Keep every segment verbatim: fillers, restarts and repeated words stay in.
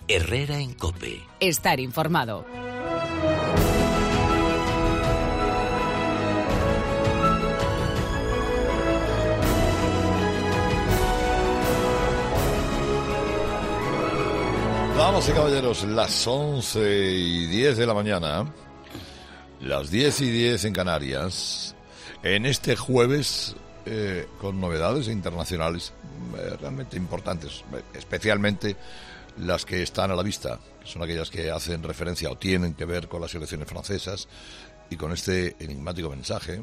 Herrera en COPE. Estar informado. Damas y caballeros, las once y diez de la mañana, las diez y diez en Canarias, en este jueves eh, con novedades internacionales eh, realmente importantes, especialmente las que están a la vista, que son aquellas que hacen referencia o tienen que ver con las elecciones francesas y con este enigmático mensaje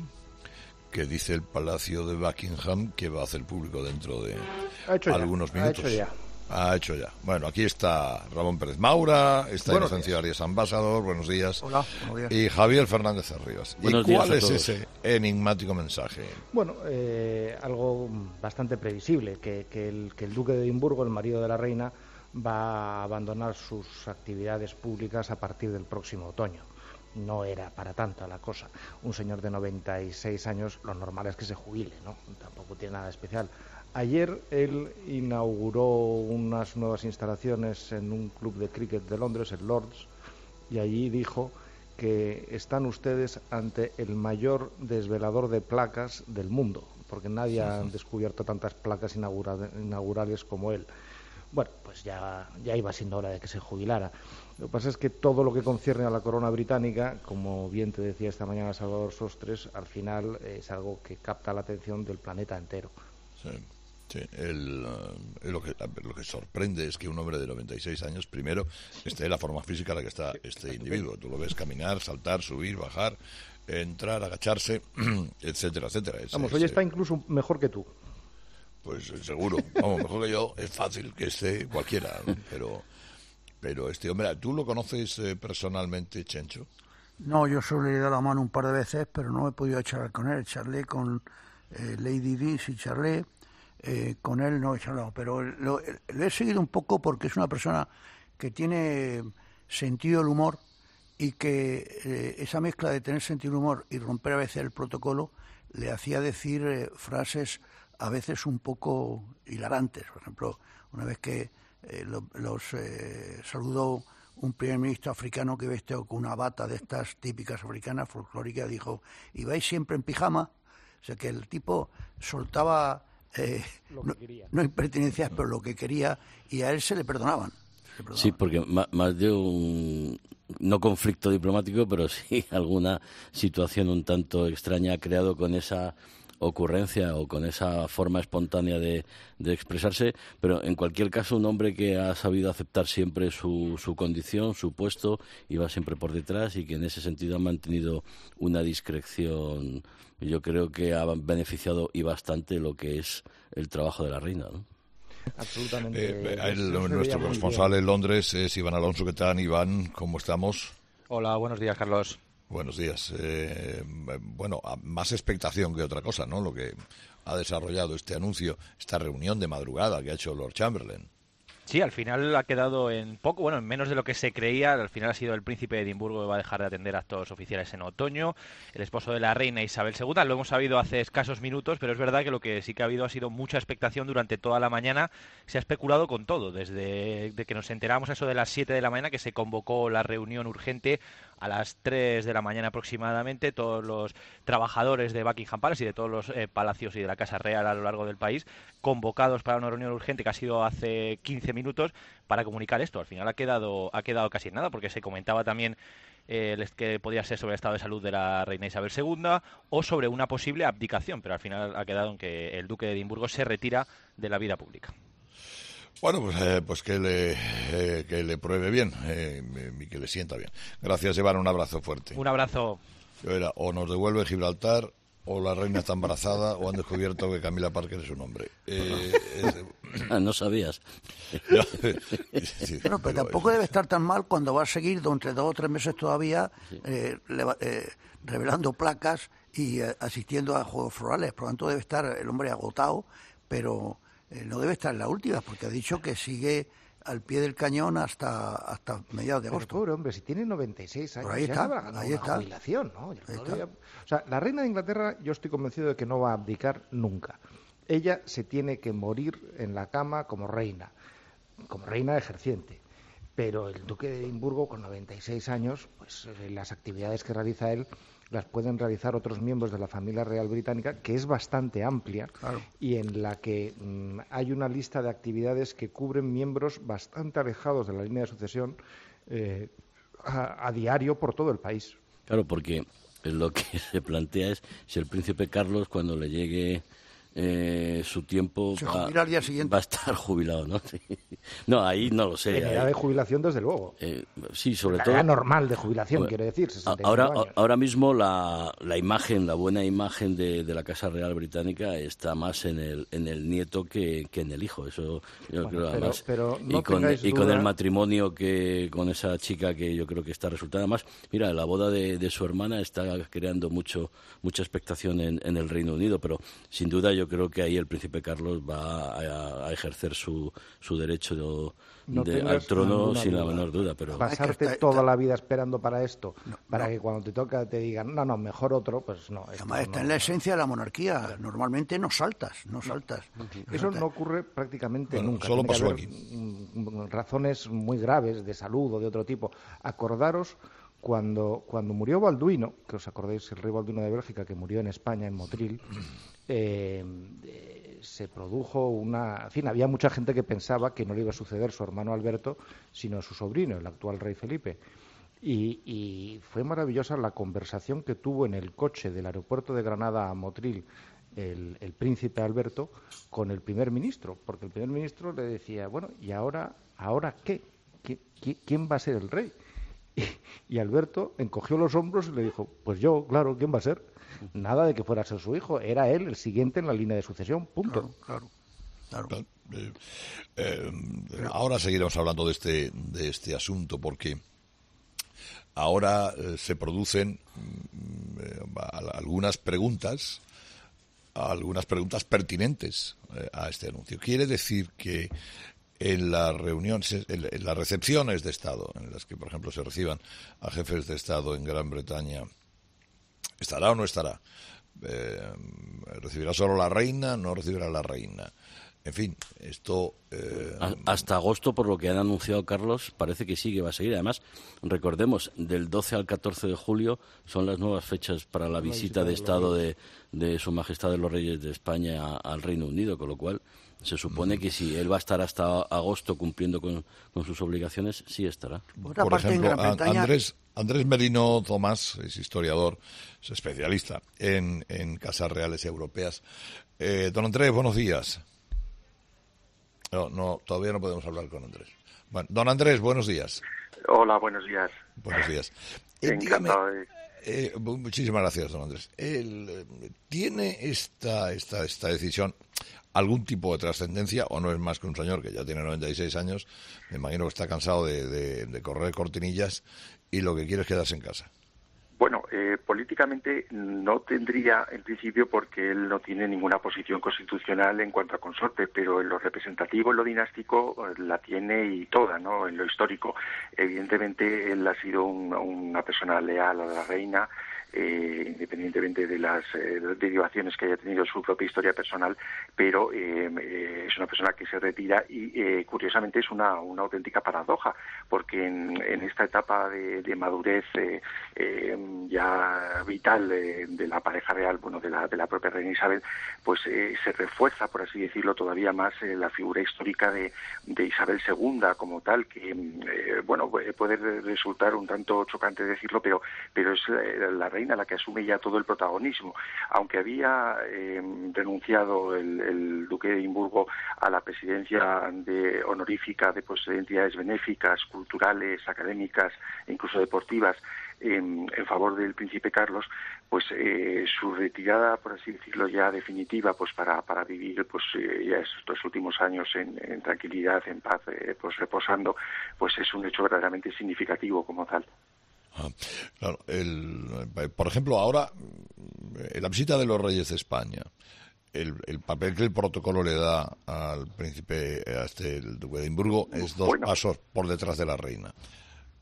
que dice el Palacio de Buckingham que va a hacer público dentro de algunos ya, minutos. Ha hecho ya. Ha hecho ya. Bueno, aquí está Ramón Pérez Maura, está Buenos Inocencio Arias Ambasador, buenos días. Hola, buenos días. Y Javier Fernández Arribas. ¿Y Buenos cuál días es a todos. ese enigmático mensaje? Bueno, eh, algo bastante previsible, que, que, el, que el duque de Edimburgo, el marido de la reina, va a abandonar sus actividades públicas a partir del próximo otoño. No era para tanto la cosa. Un señor de noventa y seis años, lo normal es que se jubile, ¿no? Tampoco tiene nada especial. Ayer él inauguró unas nuevas instalaciones en un club de cricket de Londres, el Lord's, y allí dijo que están ustedes ante el mayor desvelador de placas del mundo, porque nadie ha descubierto tantas placas inaugura- inaugurales como él. Bueno, pues ya, ya iba siendo hora de que se jubilara. Lo que pasa es que todo lo que concierne a la corona británica, como bien te decía esta mañana Salvador Sostres, al final es algo que capta la atención del planeta entero. Sí. Sí, el, uh, lo, que, lo que sorprende es que un hombre de noventa y seis años, primero, esté en la forma física en la que está este individuo. Tú lo ves caminar, saltar, subir, bajar, entrar, agacharse, etcétera, etcétera. Es, Vamos, es, hoy está incluso mejor que tú. Pues seguro, vamos, mejor que yo, es fácil que esté cualquiera, ¿no? pero pero este hombre, ¿tú lo conoces eh, personalmente, Chencho? No, yo solo le he dado la mano un par de veces, pero no he podido charlar con él. Charlé con eh, Lady Di, sí charlé. Eh, con él no he charlado, pero lo, lo he seguido un poco porque es una persona que tiene sentido del humor y que eh, esa mezcla de tener sentido del humor y romper a veces el protocolo le hacía decir eh, frases a veces un poco hilarantes. Por ejemplo, una vez que eh, lo, los eh, saludó un primer ministro africano que vestido con una bata de estas típicas africanas, folclóricas, dijo, ¿y vais siempre en pijama? O sea que el tipo soltaba... Eh, Lo que no, quería. no impertinencias, pero lo que quería, y a él se le perdonaban. Se le perdonaban. Sí, porque más, más de un, no conflicto diplomático, pero sí alguna situación un tanto extraña ha creado con esa ocurrencia o con esa forma espontánea de, de expresarse, pero en cualquier caso un hombre que ha sabido aceptar siempre su, su condición, su puesto, y va siempre por detrás y que en ese sentido ha mantenido una discreción, yo creo que ha beneficiado y bastante lo que es el trabajo de la reina, ¿no? Absolutamente. Eh, el, Eso se nuestro veía muy corresponsal bien. en Londres es Iván Alonso. ¿Qué tal, Iván? ¿Cómo estamos? Hola, buenos días, Carlos. Buenos días. Eh, bueno, más expectación que otra cosa, ¿no? Lo que ha desarrollado este anuncio, esta reunión de madrugada que ha hecho Lord Chamberlain. Sí, al final ha quedado en poco, bueno, en menos de lo que se creía. Al final ha sido el príncipe de Edimburgo que va a dejar de atender actos oficiales en otoño, el esposo de la reina Isabel segunda. Lo hemos sabido hace escasos minutos, pero es verdad que lo que sí que ha habido ha sido mucha expectación durante toda la mañana. Se ha especulado con todo, desde de que nos enteramos eso de las siete de la mañana, que se convocó la reunión urgente a las tres de la mañana aproximadamente. Todos los trabajadores de Buckingham Palace y de todos los eh, palacios y de la Casa Real a lo largo del país convocados para una reunión urgente que ha sido hace quince minutos para comunicar esto. Al final ha quedado ha quedado casi en nada, porque se comentaba también eh, que podía ser sobre el estado de salud de la reina Isabel segunda o sobre una posible abdicación, pero al final ha quedado en que el duque de Edimburgo se retira de la vida pública. Bueno, pues, eh, pues que le eh, que le pruebe bien eh, y que le sienta bien. Gracias, Iván, un abrazo fuerte. Un abrazo. Yo era, o nos devuelve Gibraltar, o la reina está embarazada, o han descubierto que Camila Parker es un hombre. Eh, es, Ah, no sabías. ya, sí, Bueno, pero pero tampoco es- debe estar tan mal cuando va a seguir entre dos o tres meses todavía eh, leva- eh, revelando placas y eh, asistiendo a Juegos Florales. Por lo tanto, debe estar el hombre agotado, pero eh, no debe estar en la última, porque ha dicho que sigue al pie del cañón hasta hasta mediados de Pero agosto. pobre hombre, si tiene noventa y seis años, Pero ahí ya está, habrá ganado ahí una está. jubilación, ¿no? Ya Ahí todavía- está. O sea, la reina de Inglaterra, yo estoy convencido de que no va a abdicar nunca. Ella se tiene que morir en la cama como reina, como reina ejerciente. pero el duque de Edimburgo, con noventa y seis años, pues eh, las actividades que realiza él las pueden realizar otros miembros de la familia real británica, que es bastante amplia, claro, y en la que mmm, hay una lista de actividades que cubren miembros bastante alejados de la línea de sucesión eh, a, a diario por todo el país. Claro, porque lo que se plantea es si el príncipe Carlos, cuando le llegue eh, su tiempo, va, al día siguiente. va a estar jubilado, ¿no? Sí. No, ahí no lo sé. En edad de jubilación, desde luego. Eh, sí, sobre la todo. edad normal de jubilación, bueno, quiere decir. Ahora, años. ahora mismo la, la imagen, la buena imagen de, de la Casa Real Británica está más en el, en el nieto que, que en el hijo. Eso yo bueno, creo pero, además. Pero no y con, y duda... con el matrimonio que con esa chica que yo creo que está resultando. Además, mira, la boda de, de su hermana está creando mucho mucha expectación en, en el Reino Unido, pero sin duda yo creo que ahí el príncipe Carlos va a, a ejercer su, su derecho de, no de, al trono sin duda. la menor duda. Pero pasarte está, toda está... la vida esperando para esto, no, para no. que cuando te toca te digan, no, no, mejor otro, pues no. Además, está no, en la esencia de la monarquía. Normalmente no saltas, no saltas. No. Eso no ocurre prácticamente bueno, nunca. Solo Tiene pasó aquí. Razones muy graves de salud o de otro tipo. Acordaros cuando, cuando murió Balduino, que os acordáis, el rey Balduino de Bélgica, que murió en España, en Motril, eh, eh, se produjo una... En fin, había mucha gente que pensaba que no le iba a suceder su hermano Alberto, sino su sobrino, el actual rey Felipe. Y, y fue maravillosa la conversación que tuvo en el coche del aeropuerto de Granada a Motril el, el príncipe Alberto con el primer ministro, porque el primer ministro le decía, bueno, ¿y ahora, ahora qué? ¿Qui- ¿Quién va a ser el rey? Y, y Alberto encogió los hombros y le dijo, pues yo, claro, ¿quién va a ser? Nada de que fuera a ser su hijo, era él el siguiente en la línea de sucesión, punto. Claro, claro. claro. Eh, eh, ahora seguiremos hablando de este, de este asunto, porque ahora eh, se producen eh, algunas preguntas, algunas preguntas pertinentes eh, a este anuncio. Quiere decir que en las reuniones, en las recepciones de Estado, en las que, por ejemplo, se reciban a jefes de Estado en Gran Bretaña, ¿estará o no estará? Eh, ¿Recibirá solo la reina? ¿No recibirá la reina? En fin, esto... Eh... Hasta agosto, por lo que han anunciado, Carlos, parece que sí que va a seguir. Además, recordemos, del doce al catorce de julio son las nuevas fechas para la visita de Estado de, de Su Majestad de los Reyes de España al Reino Unido, con lo cual se supone que si él va a estar hasta agosto cumpliendo con, con sus obligaciones, sí estará. Por ejemplo, Andrés, Andrés Merino Tomás es historiador, es especialista en, en casas reales europeas. Eh, don Andrés, buenos días. No, no, todavía no podemos hablar con Andrés. Bueno, don Andrés, buenos días. Hola, buenos días. Buenos días. Eh, dígame, eh, muchísimas gracias, don Andrés. El, ¿Tiene esta, esta, esta decisión algún tipo de trascendencia o no es más que un señor que ya tiene noventa y seis años? Me imagino que está cansado de, de, de correr cortinillas y lo que quiere es quedarse en casa. Bueno, eh, políticamente no tendría en principio porque él no tiene ninguna posición constitucional en cuanto a consorte, pero en lo representativo, en lo dinástico, la tiene y toda, ¿no? En lo histórico. Evidentemente él ha sido un, una persona leal a la reina, Eh, independientemente de las eh, derivaciones que haya tenido su propia historia personal, pero eh, eh, es una persona que se retira y eh, curiosamente es una, una auténtica paradoja, porque en, en esta etapa de, de madurez eh, eh, ya vital eh, de la pareja real, bueno, de la, de la propia reina Isabel, pues eh, se refuerza, por así decirlo, todavía más eh, la figura histórica de, de Isabel segunda como tal, que eh, bueno, puede resultar un tanto chocante decirlo, pero, pero es eh, la reina la que asume ya todo el protagonismo. Aunque había eh, renunciado el, el duque de Edimburgo a la presidencia de honorífica de pues, entidades benéficas, culturales, académicas e incluso deportivas en, en favor del príncipe Carlos, pues eh, su retirada, por así decirlo, ya definitiva, pues para, para vivir pues eh, ya estos últimos años en, en tranquilidad, en paz, eh, pues reposando, pues es un hecho verdaderamente significativo como tal. Ah, claro, el, por ejemplo, ahora, en la visita de los reyes de España, el, el papel que el protocolo le da al príncipe, a este, el duque de Edimburgo, es dos bueno. pasos por detrás de la reina.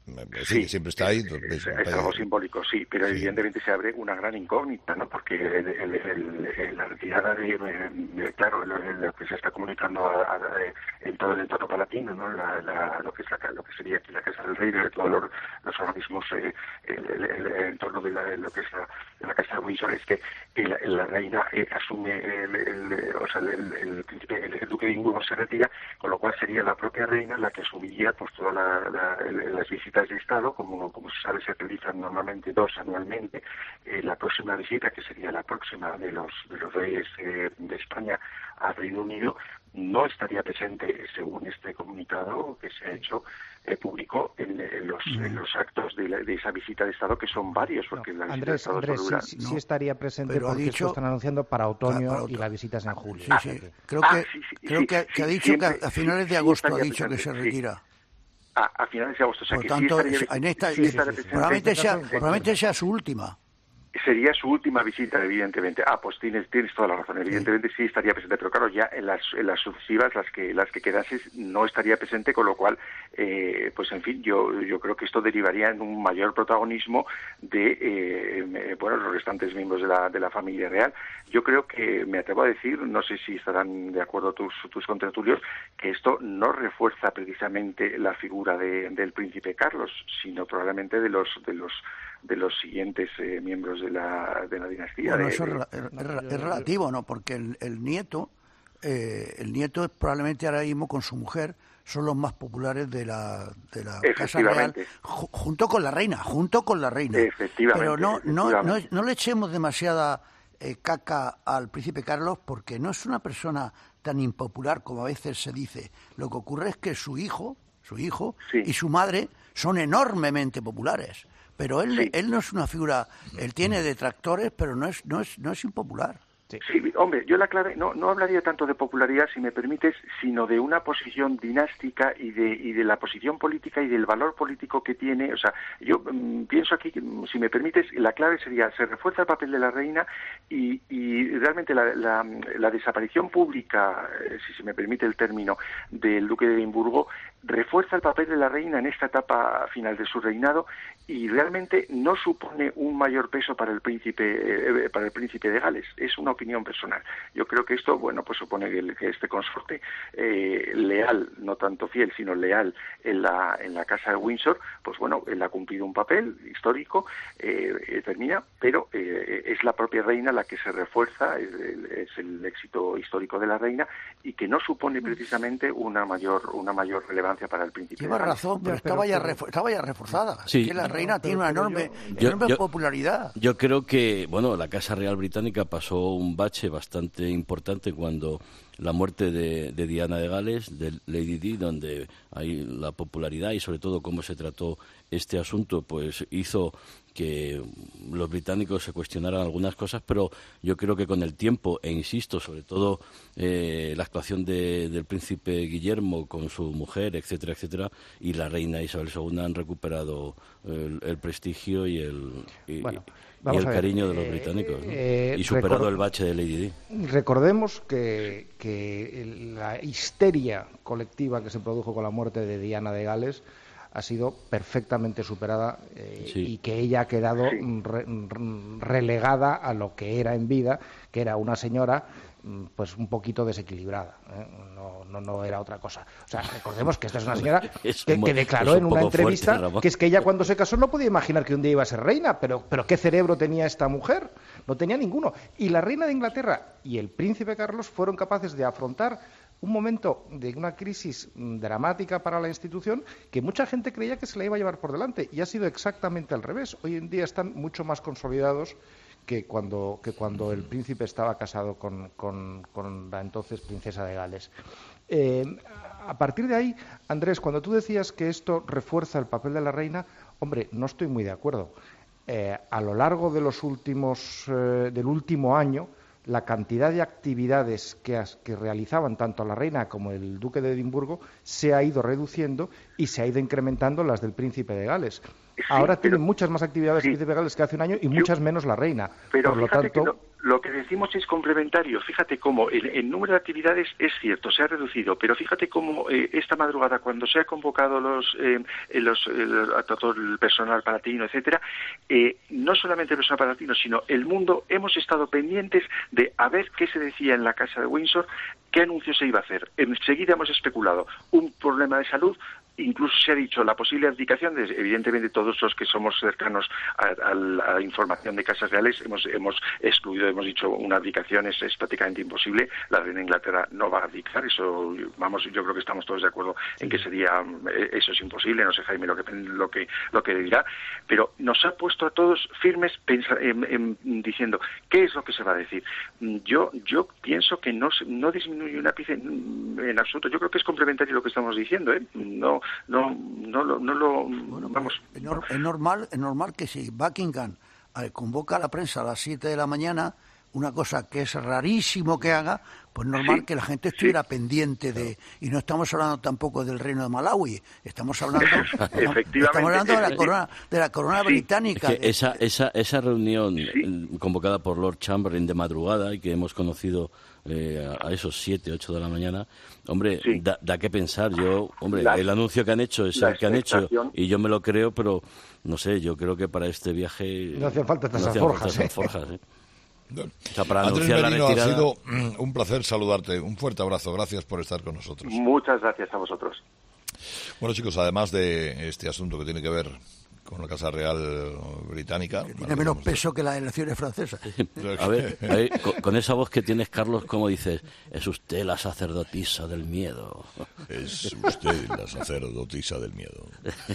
Sí, siempre está ahí. Es, es algo simbólico, sí, pero sí. Evidentemente se abre una gran incógnita, ¿no? Porque el, el, el, la retirada de, de claro, lo, lo que se está comunicando a, a, en todo el entorno palatino, ¿no? La, la, lo que es la, lo que sería aquí la Casa del Rey, de todos los, los organismos, eh, el, el, el, el entorno de, la, de lo que es la, de la Casa de Windsor, es que la, la reina eh, asume, el, el, o sea, el, el, príncipe, el, el duque de Edimburgo se retira, con lo cual sería la propia reina la que asumiría pues todas la, la, las visitas de Estado, como, como se sabe, se realizan normalmente dos anualmente. Eh, la próxima visita, que sería la próxima de los de los reyes eh, de España al Reino Unido, no estaría presente, según este comunicado que se ha hecho eh, público, en, en, los, mm. en los actos de, la, de esa visita de Estado, que son varios, porque no, la Andrés, visita de Andrés Estado sí, no. sí estaría presente, pero porque dicho, esto están anunciando para otoño para y la visita es en julio. Sí, sí. Creo que, ah, sí, sí, creo sí, que, sí, que ha dicho siempre, que a finales de agosto sí, ha dicho presente, que se retira. Sí. A, a finales de agosto, o sea Por que tanto, sí estaría, en esta, sí, sí, sí, sí. Probablemente, sea, probablemente sea su última. Sería su última visita, evidentemente. Ah, pues tienes tienes toda la razón. Evidentemente sí, sí estaría presente, pero claro, ya en las en las sucesivas, las que las que quedases, no estaría presente, con lo cual, eh, pues en fin, yo yo creo que esto derivaría en un mayor protagonismo de eh, bueno los restantes miembros de la de la familia real. Yo creo que me atrevo a decir, no sé si estarán de acuerdo tus tus contertulios, que esto no refuerza precisamente la figura de, del príncipe Carlos, sino probablemente de los de los de los siguientes eh, miembros de la de la dinastía. Bueno, de, eso de... es, es, es relativo, ¿no? Porque el, el nieto, eh, el nieto es probablemente ahora mismo con su mujer son los más populares de la de la Casa Real, ju junto con la reina, junto con la reina. Efectivamente. Pero no no no, no le echemos demasiada eh, caca al príncipe Carlos, porque no es una persona tan impopular como a veces se dice. Lo que ocurre es que su hijo, su hijo sí. y su madre son enormemente populares. Pero él, sí. él no es una figura, él tiene detractores, pero no es no es no es impopular. Sí. sí, hombre, yo la clave no no hablaría tanto de popularidad, si me permites, sino de una posición dinástica y de y de la posición política y del valor político que tiene. O sea, yo mmm, pienso aquí, si me permites, la clave sería se refuerza el papel de la reina y, y realmente la, la, la desaparición pública, eh, si se me permite el término, del duque de Edimburgo refuerza el papel de la reina en esta etapa final de su reinado y realmente no supone un mayor peso para el príncipe eh, para el príncipe de Gales. Es una opinión personal. Yo creo que esto, bueno, pues supone que, el, que este consorte eh, leal, no tanto fiel, sino leal en la en la Casa de Windsor, pues bueno, él ha cumplido un papel histórico, eh, eh, termina, pero eh, es la propia reina la que se refuerza, es el, es el éxito histórico de la reina y que no supone precisamente una mayor una mayor relevancia para el príncipe. Lleva razón, pero, pero, estaba, ya pero, estaba ya reforzada. Sí. Que la reina no, tiene una enorme, yo, enorme yo, popularidad. Yo creo que, bueno, la Casa Real Británica pasó un bache bastante importante cuando la muerte de, de Diana de Gales, de Lady Di, donde hay la popularidad y sobre todo cómo se trató este asunto, pues hizo que los británicos se cuestionaran algunas cosas, pero yo creo que con el tiempo, e insisto, sobre todo eh, la actuación de, del príncipe Guillermo con su mujer, etcétera, etcétera, y la reina Isabel segunda han recuperado el, el prestigio y el, y, bueno, y el cariño de los británicos, ¿no? eh, y superado el bache de Lady Di. Recordemos que, que la histeria colectiva que se produjo con la muerte de Diana de Gales ha sido perfectamente superada eh, sí. y que ella ha quedado re, relegada a lo que era en vida, que era una señora pues un poquito desequilibrada, ¿eh? no, no, no era otra cosa. O sea, recordemos que esta es una señora es que, que declaró en una entrevista fuerte, que es que ella cuando se casó no podía imaginar que un día iba a ser reina, pero, pero ¿qué cerebro tenía esta mujer? No tenía ninguno. Y la reina de Inglaterra y el príncipe Carlos fueron capaces de afrontar un momento de una crisis dramática para la institución que mucha gente creía que se la iba a llevar por delante y ha sido exactamente al revés. Hoy en día están mucho más consolidados que cuando, que cuando el príncipe estaba casado con, con, con la entonces princesa de Gales. Eh, a partir de ahí, Andrés, cuando tú decías que esto refuerza el papel de la reina, hombre, no estoy muy de acuerdo. Eh, a lo largo de los últimos, eh, del último año, la cantidad de actividades que, as, que realizaban tanto la reina como el duque de Edimburgo se ha ido reduciendo y se ha ido incrementando las del príncipe de Gales. Sí, Ahora pero, tienen muchas más actividades sí, el príncipe de Gales que hace un año y yo, muchas menos la reina. Pero Por lo fíjate tanto, que lo que decimos es complementario. Fíjate cómo el, el número de actividades es cierto, se ha reducido, pero fíjate cómo eh, esta madrugada, cuando se ha convocado los, eh, los el, a todo el personal palatino, etcétera, eh, no solamente el personal palatino, sino el mundo, hemos estado pendientes de a ver qué se decía en la Casa de Windsor, qué anuncio se iba a hacer. Enseguida hemos especulado un problema de salud. Incluso se ha dicho la posible abdicación de, evidentemente, todos los que somos cercanos a, a la información de Casas Reales hemos hemos excluido, hemos dicho una abdicación es, es prácticamente imposible. La reina de Inglaterra no va a abdicar, eso, vamos, yo creo que estamos todos de acuerdo en que sería, eso es imposible, no sé Jaime lo que lo que lo que dirá, pero nos ha puesto a todos firmes pensa, en, en, diciendo qué es lo que se va a decir. Yo yo pienso que no no disminuye un ápice en, en absoluto. Yo creo que es complementario lo que estamos diciendo, ¿eh? No No, no, no, no lo... Bueno, vamos. Es, nor- es normal es normal que si Buckingham eh, convoca a la prensa a las siete de la mañana, una cosa que es rarísimo que haga, pues normal sí, que la gente estuviera sí. pendiente de... Y no estamos hablando tampoco del reino de Malawi, estamos hablando, Efectivamente, estamos hablando de la corona, de la corona sí. británica. Es que de, esa, esa, esa reunión sí. convocada por Lord Chamberlain de madrugada y que hemos conocido eh, a esos siete, ocho de la mañana, hombre, sí. da, da que pensar. Yo, hombre, la, el anuncio que han hecho es el que han hecho y yo me lo creo, pero no sé, yo creo que para este viaje no hacían falta estas no hacían alforjas. falta ¿eh? esas forjas, ¿eh? O sea, para Andrés anunciar Merino, la retirada... ha sido un placer saludarte. Un fuerte abrazo. Gracias por estar con nosotros. Muchas gracias a vosotros. Bueno, chicos, además de este asunto que tiene que ver con la Casa Real Británica... que tiene menos peso que las elecciones francesas. A ver, a ver con, con esa voz que tienes, Carlos, ¿cómo dices? Es usted la sacerdotisa del miedo. Es usted la sacerdotisa del miedo.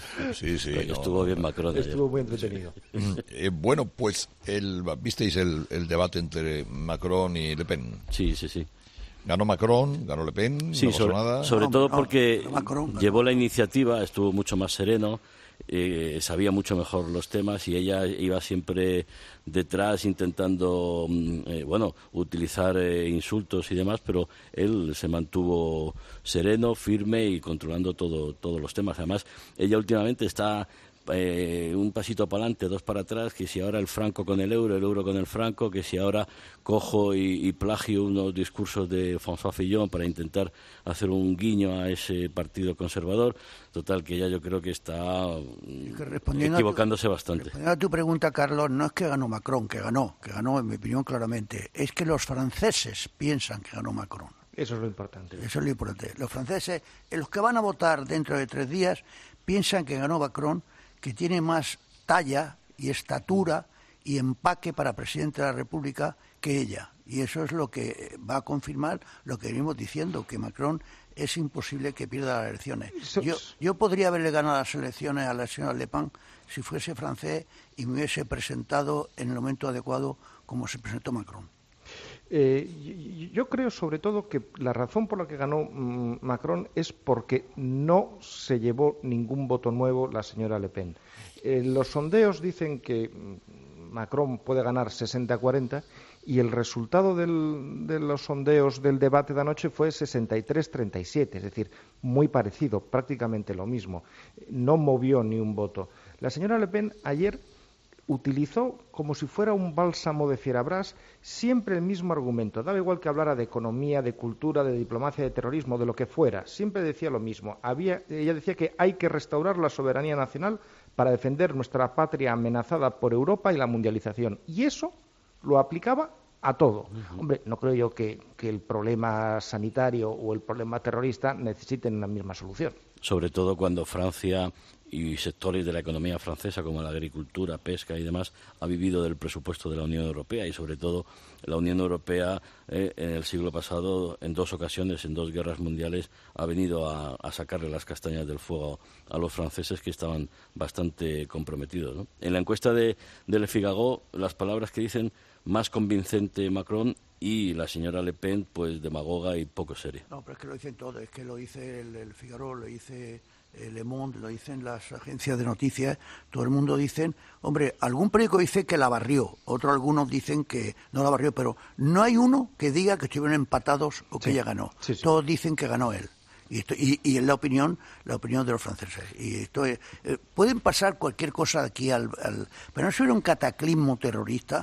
Sí, sí. No, estuvo bien Macron. Estuvo ayer. muy entretenido. Eh, bueno, pues el, visteis el, el debate entre Macron y Le Pen. Sí, sí, sí. Ganó Macron, ganó Le Pen, Sí, no pasó sobre, nada. sobre No, todo no, porque Macron ganó. llevó la iniciativa, estuvo mucho más sereno, eh, sabía mucho mejor los temas y ella iba siempre detrás intentando, mm, eh, bueno, utilizar eh, insultos y demás, pero él se mantuvo sereno, firme y controlando todo, todos los temas. Además, ella últimamente está... Eh, un pasito para adelante, dos para atrás, que si ahora el franco con el euro, el euro con el franco, que si ahora cojo y, y plagio unos discursos de François Fillon para intentar hacer un guiño a ese partido conservador. Total, que ya yo creo que está que equivocándose a tu, bastante. Respondiendo a tu pregunta, Carlos, no es que ganó Macron, que ganó, que ganó, en mi opinión, claramente. Es que los franceses piensan que ganó Macron. Eso es lo importante. Eso es lo importante. Los franceses, los que van a votar dentro de tres días, piensan que ganó Macron, que tiene más talla y estatura y empaque para presidente de la República que ella. Y eso es lo que va a confirmar lo que venimos diciendo, que Macron es imposible que pierda las elecciones. Yo, yo podría haberle ganado las elecciones a la señora Le Pen si fuese francés y me hubiese presentado en el momento adecuado como se presentó Macron. Eh, yo creo sobre todo que la razón por la que ganó mm, Macron es porque no se llevó ningún voto nuevo la señora Le Pen. Eh, los sondeos dicen que Macron puede ganar sesenta a cuarenta y el resultado del, de los sondeos del debate de anoche fue sesenta y tres a treinta y siete, es decir, muy parecido, prácticamente lo mismo. No movió ni un voto. La señora Le Pen ayer utilizó como si fuera un bálsamo de fierabrás siempre el mismo argumento. Daba igual que hablara de economía, de cultura, de diplomacia, de terrorismo, de lo que fuera. Siempre decía lo mismo. Había, ella decía que hay que restaurar la soberanía nacional para defender nuestra patria amenazada por Europa y la mundialización. Y eso lo aplicaba a todo. Uh-huh. Hombre, no creo yo que, que el problema sanitario o el problema terrorista necesiten la misma solución. Sobre todo cuando Francia y sectores de la economía francesa como la agricultura, pesca y demás ha vivido del presupuesto de la Unión Europea y sobre todo la Unión Europea eh, en el siglo pasado en dos ocasiones, en dos guerras mundiales ha venido a, a sacarle las castañas del fuego a los franceses que estaban bastante comprometidos, ¿no? En la encuesta de, de Le Figaro las palabras que dicen más convincente Macron y la señora Le Pen pues demagoga y poco seria. No, pero es que lo dicen todo, es que lo dice el, el Figaro, lo dice Le Monde, lo dicen las agencias de noticias, todo el mundo dicen, hombre, algún periódico dice que la barrió, otros algunos dicen que no la barrió, pero no hay uno que diga que estuvieron empatados o que sí. ella ganó. Sí, sí. Todos dicen que ganó él. Y, esto, y, y es la opinión, la opinión de los franceses. Y esto es, eh, pueden pasar cualquier cosa aquí al, al, pero no si hubiera un cataclismo terrorista,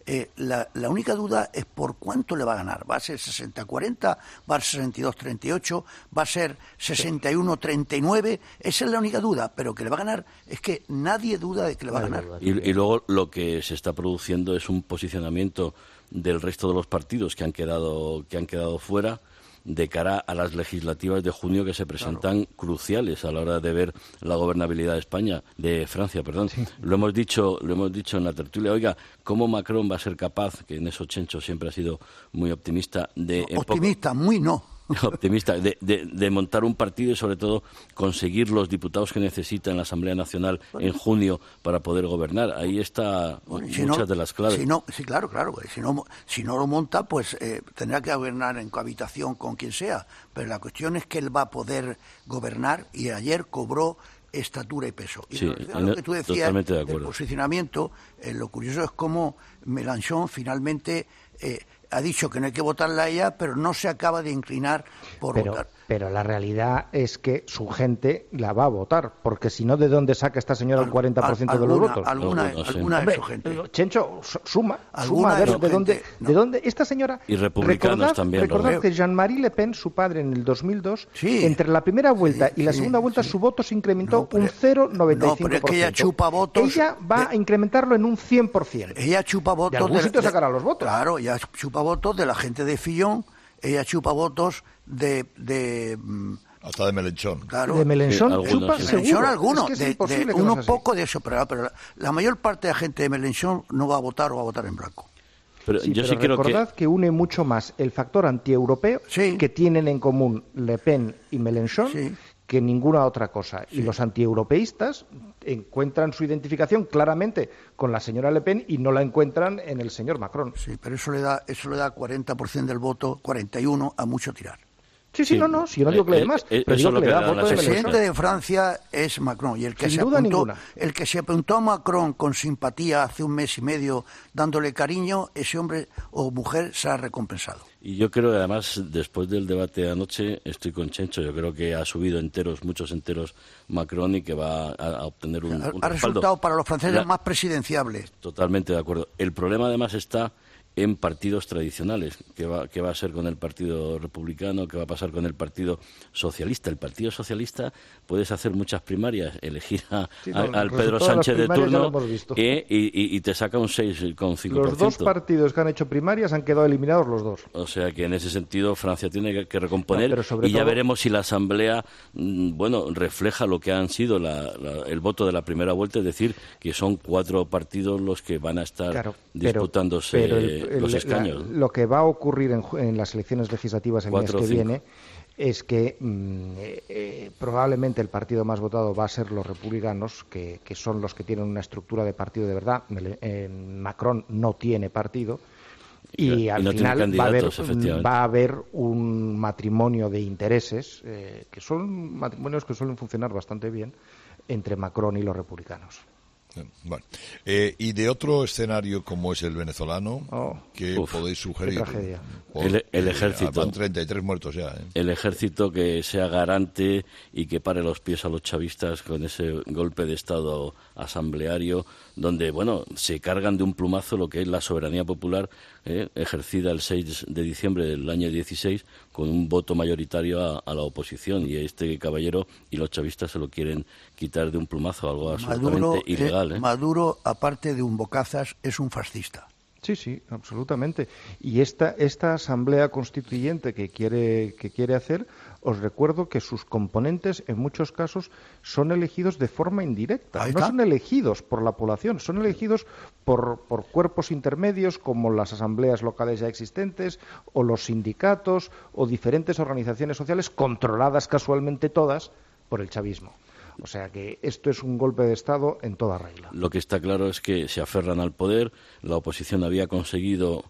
eh, la, la única duda es por cuánto le va a ganar. ¿Va a ser sesenta a cuarenta? ¿Va a ser sesenta y dos a treinta y ocho? ¿Va a ser sesenta y uno a treinta y nueve? Esa es la única duda, pero que le va a ganar es que nadie duda de que le va a ganar. Y, y luego lo que se está produciendo es un posicionamiento del resto de los partidos que han quedado, que han quedado fuera de cara a las legislativas de junio que se presentan claro. cruciales a la hora de ver la gobernabilidad de España, de Francia, perdón. Sí. Lo hemos dicho, lo hemos dicho en la tertulia. Oiga, ¿cómo Macron va a ser capaz, que en eso Chencho siempre ha sido muy optimista, de no, optimista, poco... muy no. optimista, de, de, de montar un partido y sobre todo conseguir los diputados que necesita en la Asamblea Nacional bueno. en junio para poder gobernar? Ahí está bueno, si muchas no, de las claves. Si no, sí, claro, claro. Si no, si no lo monta, pues eh, tendrá que gobernar en cohabitación con quien sea. Pero la cuestión es que él va a poder gobernar y ayer cobró estatura y peso. Y sí, lo, lo que tú decías de del posicionamiento, eh, lo curioso es cómo Mélenchon finalmente... Eh, ha dicho que no hay que votarla a ella, pero no se acaba de inclinar por pero, votar. Pero la realidad es que su gente la va a votar, porque si no, ¿de dónde saca esta señora el cuarenta por ciento de los votos? Alguna, alguna, alguna Hombre, de su gente. Chencho, suma, suma a ver de, de dónde, no. de dónde esta señora... Y republicanos recordad, también. Recordad que Jean-Marie Le Pen, su padre, en el dos mil dos, sí, entre la primera vuelta sí, y la sí, segunda vuelta, sí. su voto se incrementó no, pero, un cero coma noventa y cinco por ciento. No, pero es que ella chupa votos... Ella va de, a incrementarlo en un cien por ciento. Ella chupa votos... De algún de, sitio de, sacará los votos. Claro, ella chupa votos de la gente de Fillon, ella chupa votos de... de hasta de Mélenchon. Claro. De Mélenchon sí, chupa sí. seguro. Mélenchon algunos, es que es de, de unos pocos de eso, pero, pero la, la mayor parte de la gente de Mélenchon no va a votar o va a votar en blanco. Pero sí, yo pero sí creo recordad que... que une mucho más el factor antieuropeo sí. que tienen en común Le Pen y Mélenchon sí. que ninguna otra cosa. Sí. Y los antieuropeístas encuentran su identificación claramente con la señora Le Pen y no la encuentran en el señor Macron. Sí, pero eso le da eso le da cuarenta por ciento del voto, cuarenta y uno a mucho tirar. Sí, sí, sí, no, no, si yo no digo que le dé más, eh, pero digo que le da voto de El presidente de Francia es Macron, y el que, Sin se duda apuntó, ninguna. el que se apuntó a Macron con simpatía hace un mes y medio, dándole cariño, ese hombre o mujer será recompensado. Y yo creo que además, después del debate de anoche, estoy con Chencho, yo creo que ha subido enteros, muchos enteros Macron y que va a, a obtener un, ha, un ha resultado para los franceses La, más presidenciable. Totalmente de acuerdo. El problema además está en partidos tradicionales. ¿Qué va, qué va a ser con el Partido Republicano? ¿Qué va a pasar con el Partido Socialista? El Partido Socialista puedes hacer muchas primarias, elegir a, sí, no, a, al Pedro Sánchez de turno eh, y, y te saca un seis coma cinco por ciento. Los dos partidos que han hecho primarias han quedado eliminados los dos. O sea que en ese sentido Francia tiene que, que recomponer no, y todo... ya veremos si la Asamblea bueno refleja lo que han sido la, la, el voto de la primera vuelta, es decir, que son cuatro partidos los que van a estar claro, disputándose pero, pero el, los el, escaños. La, lo que va a ocurrir en, en las elecciones legislativas el Cuatro, mes que cinco. viene es que mmm, eh, probablemente el partido más votado va a ser los republicanos, que, que son los que tienen una estructura de partido de verdad. Eh, Macron no tiene partido. Y, y al no final va a, haber, va a haber un matrimonio de intereses, eh, que son matrimonios que suelen funcionar bastante bien, entre Macron y los republicanos. Bueno, eh, y de otro escenario como es el venezolano, oh, ¿qué uf, podéis sugerir? Qué tragedia. Por, el, el ejército. Van treinta y tres muertos ya. ¿eh? El ejército que sea garante y que pare los pies a los chavistas con ese golpe de Estado asambleario, donde, bueno, se cargan de un plumazo lo que es la soberanía popular eh, ejercida el seis de diciembre del año dieciséis con un voto mayoritario a, a la oposición, y este caballero y los chavistas se lo quieren quitar de un plumazo, algo absolutamente Maduro, ilegal. ¿eh? Maduro, aparte de un bocazas, es un fascista. Sí, sí, absolutamente. Y esta, esta asamblea constituyente que quiere, que quiere hacer, os recuerdo que sus componentes en muchos casos son elegidos de forma indirecta. No son elegidos por la población, son elegidos por, por cuerpos intermedios como las asambleas locales ya existentes o los sindicatos o diferentes organizaciones sociales controladas casualmente todas por el chavismo. O sea que esto es un golpe de Estado en toda regla. Lo que está claro es que se aferran al poder. La oposición había conseguido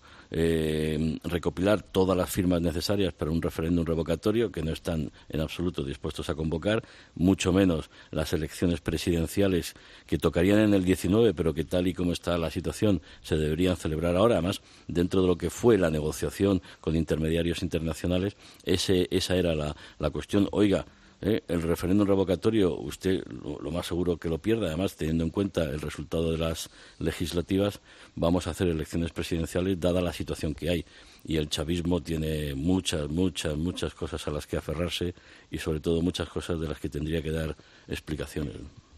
eh, recopilar todas las firmas necesarias para un referéndum revocatorio que no están en absoluto dispuestos a convocar, mucho menos las elecciones presidenciales que tocarían en el diecinueve, pero que tal y como está la situación se deberían celebrar ahora. Además, dentro de lo que fue la negociación con intermediarios internacionales, ese, esa era la, la cuestión. Oiga, ¿eh? El referéndum revocatorio, usted lo, lo más seguro que lo pierda. Además, teniendo en cuenta el resultado de las legislativas, vamos a hacer elecciones presidenciales dada la situación que hay. Y el chavismo tiene muchas, muchas, muchas cosas a las que aferrarse y, sobre todo, muchas cosas de las que tendría que dar explicaciones.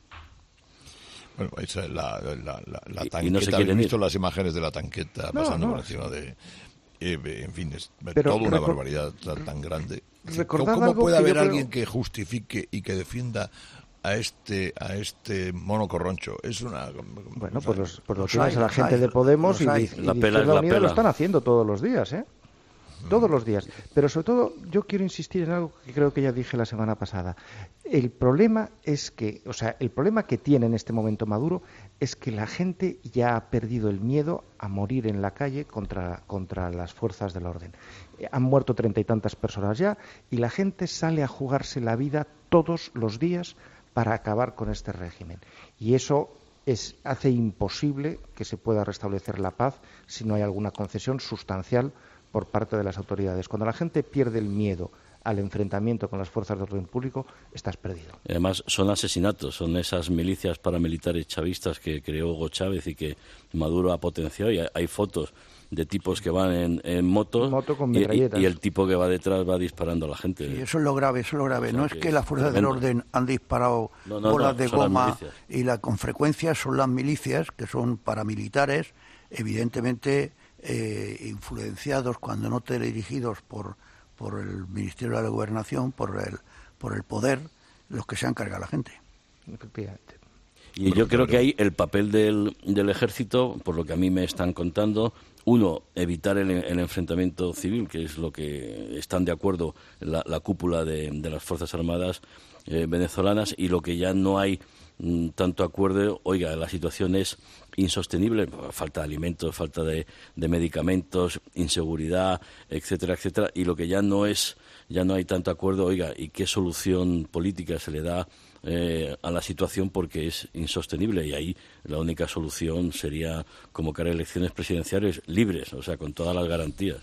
Bueno, esa es la, la, la, la tanqueta. Y no se ¿Habéis visto ir? las imágenes de la tanqueta no, pasando no. por encima de... Eh, en fin, es Pero toda una recor- barbaridad tan, tan grande. Recordad ¿Cómo algo puede que haber yo creo- alguien que justifique y que defienda a este a este mono corroncho? Es una... Bueno, o sea, pues, los, pues lo los tienes hay, a la los gente hay, de Podemos los y, hay. de- y La de pela es Izquierda la Unida lo pela. están haciendo todos los días, ¿eh? Todos los días. Pero sobre todo, yo quiero insistir en algo que creo que ya dije la semana pasada. El problema es que, o sea, el problema que tiene en este momento Maduro es que la gente ya ha perdido el miedo a morir en la calle contra, contra las fuerzas del orden. Eh, Han muerto treinta y tantas personas ya y la gente sale a jugarse la vida todos los días para acabar con este régimen. Y eso es, hace imposible que se pueda restablecer la paz si no hay alguna concesión sustancial por parte de las autoridades. Cuando la gente pierde el miedo al enfrentamiento con las fuerzas de orden público, estás perdido. Además, son asesinatos, son esas milicias paramilitares chavistas que creó Hugo Chávez y que Maduro ha potenciado. Y hay, hay fotos de tipos que van en, en moto, Moto con y, y, metralletas. y el tipo que va detrás va disparando a la gente. Y eso es lo grave, eso es lo grave. O sea, no es que que las fuerzas del tremendo. orden han disparado No, no, bolas no, de son las goma milicias. y la con frecuencia son las milicias, que son paramilitares, evidentemente eh, influenciados, cuando no teledirigidos por, por el Ministerio de la Gobernación, por el, por el poder, los que se han cargado a la gente. Efectivamente. Y yo creo que ahí el papel del, del ejército, por lo que a mí me están contando, uno, evitar el, el enfrentamiento civil, que es lo que están de acuerdo la, la cúpula de, de las Fuerzas Armadas eh, venezolanas, y lo que ya no hay mm, tanto acuerdo, oiga, la situación es insostenible, falta de alimentos, falta de, de medicamentos, inseguridad, etcétera, etcétera, y lo que ya no es, ya no hay tanto acuerdo, oiga, ¿y qué solución política se le da Eh, a la situación? Porque es insostenible, y ahí la única solución sería convocar elecciones presidenciales libres, o sea, con todas las garantías.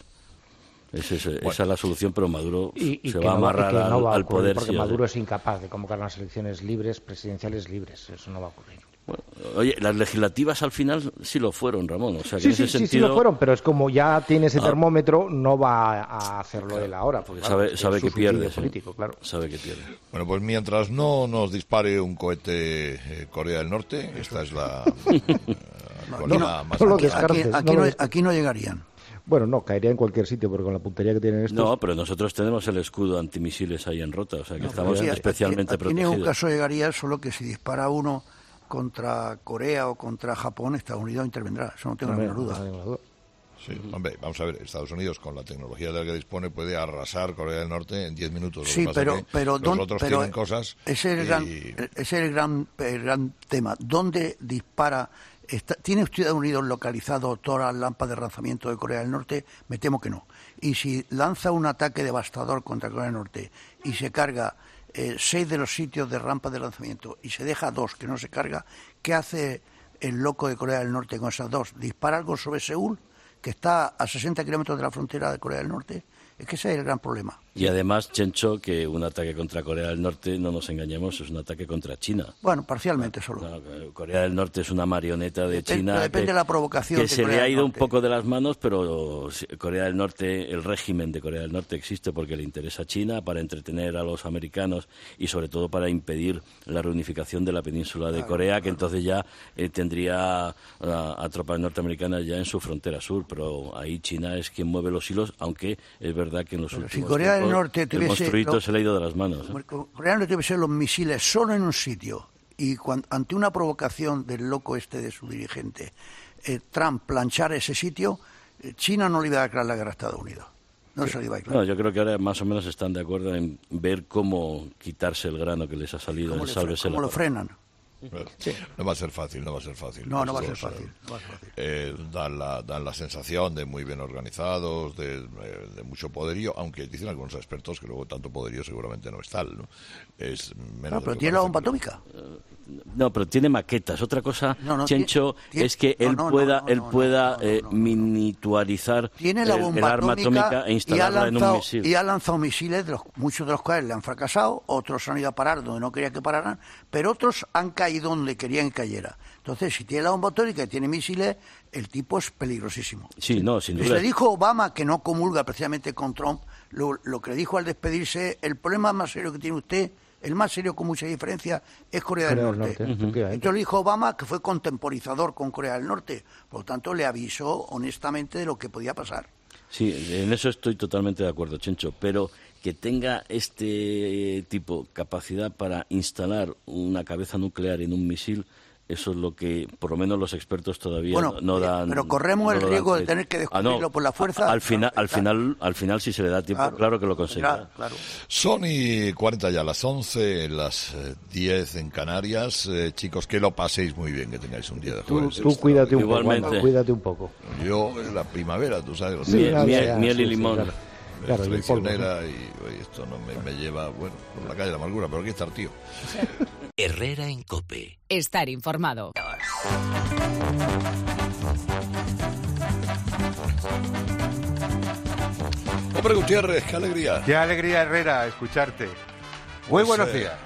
Es ese, bueno. Esa es la solución, pero Maduro y, y se va a amarrar no, al, no va a al poder. Porque sí, Maduro así. es incapaz de convocar unas elecciones libres, presidenciales libres. Eso no va a ocurrir. Bueno, oye, las legislativas al final sí lo fueron, Ramón. O sea, que sí, en ese sí, sentido... sí, sí lo fueron, pero es como ya tiene ese Ah. termómetro, no va a hacerlo Claro, él ahora. porque claro, sabe, es sabe su que subsidio pierde. sí. político, claro. Sabe que pierde. Bueno, pues mientras no nos dispare un cohete eh, Corea del Norte, esta es la eh, actualidad más no lo Aquí, actual. aquí, descartes, aquí no lo no, descartes. aquí no llegarían. Bueno, no, caería en cualquier sitio, porque con la puntería que tienen estos... No, pero nosotros tenemos el escudo antimisiles ahí en Rota, o sea que No, estamos aquí- especialmente aquí, aquí en ningún protegidos. caso llegaría, solo que si dispara uno contra Corea o contra Japón, Estados Unidos intervendrá. Eso no tengo la Hombre, menor no duda. hay ninguna duda. Sí, hombre, vamos a ver, Estados Unidos con la tecnología de la que dispone puede arrasar Corea del Norte en diez minutos. Lo Sí, que pasa pero, es que pero, los don- otros pero tienen cosas ese es el y- gran, ese es el gran, el gran tema. ¿Dónde dispara? Está, ¿Tiene Estados Unidos localizado todas las lámparas de lanzamiento de Corea del Norte? Me temo que no. Y si lanza un ataque devastador contra Corea del Norte y se carga eh, seis de los sitios de rampas de lanzamiento y se deja dos que no se carga, ¿qué hace el loco de Corea del Norte con esas dos? ¿Dispara algo sobre Seúl, que está a sesenta kilómetros de la frontera de Corea del Norte? Es que ese es el gran problema. Y además, Chencho, que un ataque contra Corea del Norte, no nos engañemos, es un ataque contra China. Bueno, parcialmente solo. No, Corea del Norte es una marioneta de Dep- China depende que, de la provocación que de se Corea le ha del ido un Norte. poco de las manos, pero Corea del Norte, el régimen de Corea del Norte existe porque le interesa a China para entretener a los americanos y sobre todo para impedir la reunificación de la península de Claro, Corea, que claro. entonces ya eh, tendría a, a tropas norteamericanas ya en su frontera sur, pero ahí China es quien mueve los hilos, aunque es verdad que en los Pero si últimos Corea del tiempos Norte el tuviese monstruito lo- se le ha ido de las manos. ¿eh? Corea del Norte tuviese los misiles solo en un sitio y cuan- ante una provocación del loco este de su dirigente, eh, Trump planchara ese sitio, eh, China no le iba a declarar la guerra a Estados Unidos. No se le iba a declarar. No, yo creo que ahora más o menos están de acuerdo en ver cómo quitarse el grano que les ha salido ¿Cómo, en le, Sálvese cómo la lo Paz. frenan? No va a ser fácil, no va a ser fácil. No, no va a ser Estos, fácil. eh, no va a ser fácil. eh, dan, la, dan la sensación de muy bien organizados, de, eh, de mucho poderío, aunque dicen algunos expertos que luego tanto poderío seguramente no es tal, ¿no? Es menos Ah, de pero lo que tiene la parece, bomba pero- atómica. No, pero tiene maquetas. Otra cosa, no, no, Chencho, tiene, es que no, él no, pueda, no, no, él no, pueda no, no, eh, no, no. miniaturizar Tiene la bomba el, el arma atómica, atómica e instalarla lanzado, en un misil. Y ha lanzado misiles, de los, muchos de los cuales le han fracasado, otros han ido a parar donde no quería que pararan, pero otros han caído donde querían que cayera. Entonces, si tiene la bomba atómica y tiene misiles, el tipo es peligrosísimo. Sí, no, sin duda. Le dijo Obama, que no comulga precisamente con Trump, lo, lo que le dijo al despedirse, el problema más serio que tiene usted, el más serio con mucha diferencia, es Corea, Corea del Norte. Del Norte. Uh-huh. Entonces le dijo Obama que fue contemporizador con Corea del Norte, por lo tanto le avisó honestamente de lo que podía pasar. Sí, en eso estoy totalmente de acuerdo, Chencho, pero que tenga este tipo capacidad para instalar una cabeza nuclear en un misil, eso es lo que, por lo menos los expertos todavía bueno, no, no dan. Pero corremos no el riesgo de tener que descubrirlo ah, no. por la fuerza. Al final, al final, al final, si se le da tiempo, claro, claro que lo conseguirá. Claro, claro. Son y cuarenta ya, las once, las diez en Canarias. Eh, chicos, que lo paséis muy bien, que tengáis un día de jueves. Tú, tú cuídate un Igualmente. poco, Juan, cuídate un poco. Yo, en la primavera, tú sabes. Sí, miel, miel, miel y limón. Sí, claro. Claro, traicionera y, y oye, esto no me, me lleva, bueno, por la calle de la amargura, pero aquí está el tío. Herrera en COPE. Estar informado. Hombre Gutiérrez, qué alegría. Qué alegría, Herrera, escucharte. Muy pues, buenos eh, días.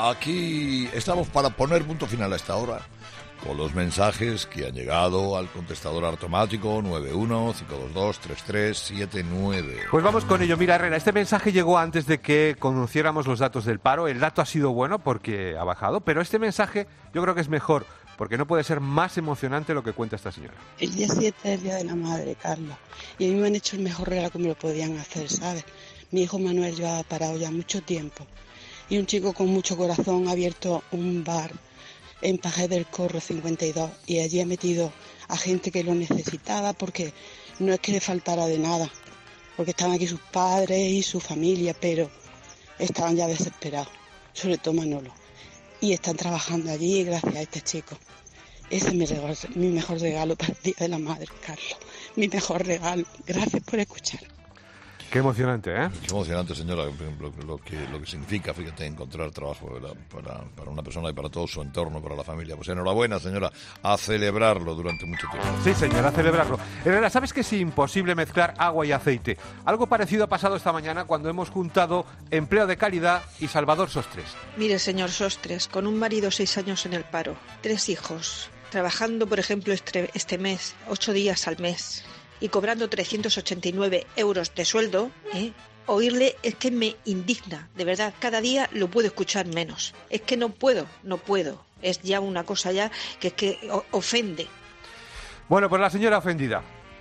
Aquí estamos para poner punto final a esta hora con los mensajes que han llegado al contestador automático nueve uno cinco dos dos tres tres siete nueve. Pues vamos con ello. Mira, Herrera, este mensaje llegó antes de que conociéramos los datos del paro. El dato ha sido bueno porque ha bajado, pero este mensaje yo creo que es mejor porque no puede ser más emocionante lo que cuenta esta señora. El día siete es el Día de la Madre, Carlos, y a mí me han hecho el mejor regalo que me lo podían hacer, ¿sabes? Mi hijo Manuel lleva parado ya mucho tiempo y un chico con mucho corazón ha abierto un bar en Paje del Corro cincuenta y dos y allí ha metido a gente que lo necesitaba porque no es que le faltara de nada, porque estaban aquí sus padres y su familia, pero estaban ya desesperados, sobre todo Manolo, y están trabajando allí gracias a este chico. Ese es mi, regalo, mi mejor regalo para el Día de la Madre, Carlos, mi mejor regalo. Gracias por escuchar. Qué emocionante, ¿eh? Qué emocionante, señora, lo, lo, que, lo que significa, fíjate, encontrar trabajo para, para, para una persona y para todo su entorno, para la familia. Pues enhorabuena, señora, a celebrarlo durante mucho tiempo. Sí, señora, a celebrarlo. Herrera, ¿sabes que es imposible mezclar agua y aceite? Algo parecido ha pasado esta mañana cuando hemos juntado Empleo de Calidad y Salvador Sostres. Mire, señor Sostres, con un marido seis años en el paro, tres hijos, trabajando, por ejemplo, este, este mes, ocho días al mes, y cobrando trescientos ochenta y nueve euros de sueldo, ¿eh? Oírle es que me indigna, de verdad, cada día lo puedo escuchar menos. Es que no puedo, no puedo. Es ya una cosa ya que es que ofende. Bueno, pues la señora ofendida.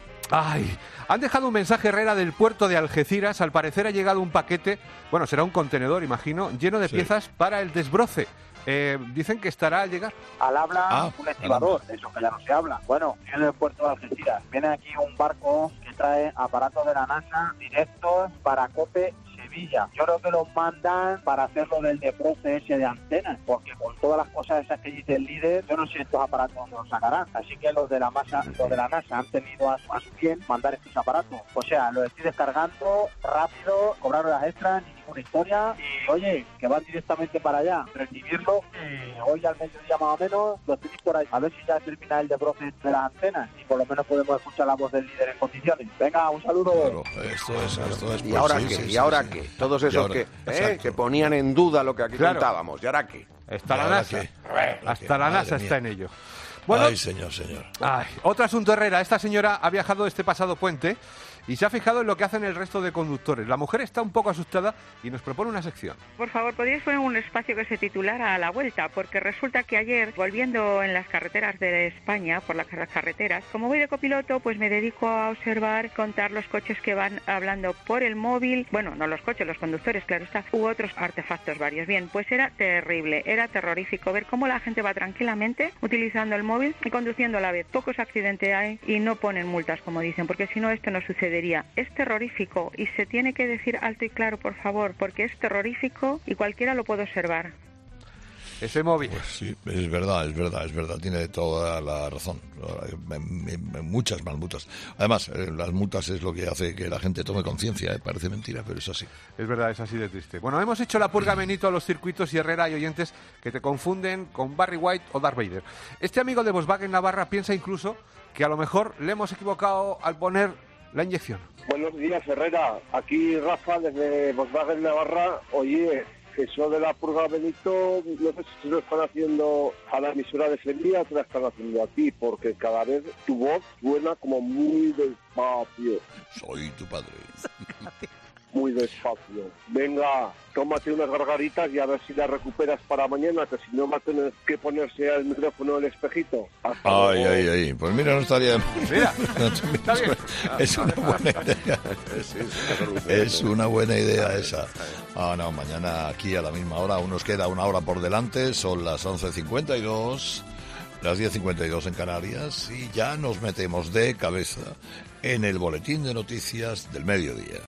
Ay, han dejado un mensaje, Herrera, del puerto de Algeciras. Al parecer ha llegado un paquete, bueno, será un contenedor, imagino, lleno de sí. piezas para el desbroce. Eh, dicen que estará al llegar. Al habla ah, un estibador, eso que ya no se habla. Bueno, viene del puerto de Algeciras. Viene aquí un barco que trae aparatos de la NASA directos para COPE Sevilla. Yo creo que los mandan para hacerlo del desbroce ese de antenas, porque con todas las cosas esas que dice el líder, yo no sé estos aparatos dónde los sacarán. Así que los de la masa, los de la NASA han tenido a, a su bien mandar estos aparatos. O sea, los estoy descargando rápido, cobrar horas extras, ni ninguna historia. Y oye, que van directamente para allá. Recibirlo, eh, hoy al mediodía más o menos, los tenéis por ahí. A ver si ya termina el desbroce de las antenas y por lo menos podemos escuchar la voz del líder en condiciones. Venga, un saludo. Claro, esto es, esto es ¿Y ahora sí, qué? Sí, ¿Y ahora sí, qué? Sí. Todos esos ahora, que, eh, que ponían en duda lo que aquí claro. contábamos. ¿Y ahora qué? Está la NASA. Hasta la NASA está en ello. Bueno, ay, señor, señor. Ay, otro asunto, Herrera. Esta señora ha viajado este pasado puente y se ha fijado en lo que hacen el resto de conductores. La mujer está un poco asustada y nos propone una sección. Por favor, ¿podríais poner un espacio que se titulara A la Vuelta? Porque resulta que ayer, volviendo en las carreteras de España, por las carreteras, como voy de copiloto, pues me dedico a observar, contar los coches que van hablando por el móvil. Bueno, no los coches, los conductores, claro está, u otros artefactos varios. Bien, pues era terrible, era terrorífico ver cómo la gente va tranquilamente utilizando el móvil y conduciendo a la vez. Pocos accidentes hay y no ponen multas, como dicen, porque si no esto no sucede. Es terrorífico y se tiene que decir alto y claro, por favor, porque es terrorífico y cualquiera lo puede observar. ese móvil. Pues sí, es verdad, es verdad, es verdad, tiene toda la razón. Muchas más multas. Además, las multas es lo que hace que la gente tome conciencia, ¿eh? Parece mentira, pero es así. Es verdad, es así de triste. Bueno, hemos hecho la purga, Benito, a los circuitos y Herrera y oyentes que te confunden con Barry White o Darth Vader. Este amigo de Volkswagen Navarra piensa incluso que a lo mejor le hemos equivocado al poner la inyección. Buenos días, Herrera. Aquí Rafa, desde Volkswagen Navarra. Oye, eso de la purga, Benito, no sé si lo están haciendo a la emisora de Sevilla o te la están haciendo a ti, porque cada vez tu voz suena como muy despacio. Soy tu padre. Muy despacio. Venga, tómate unas gargaritas y a ver si las recuperas para mañana, que si no va a tener que ponerse al micrófono el espejito. Hasta ay, luego. ay, ay. Pues mira, no estaría... Mira, está bien. Es una buena idea. Es una buena idea esa. Ah, no, mañana aquí a la misma hora, aún nos queda una hora por delante, son las once cincuenta y dos, las diez cincuenta y dos en Canarias, y ya nos metemos de cabeza en el boletín de noticias del mediodía.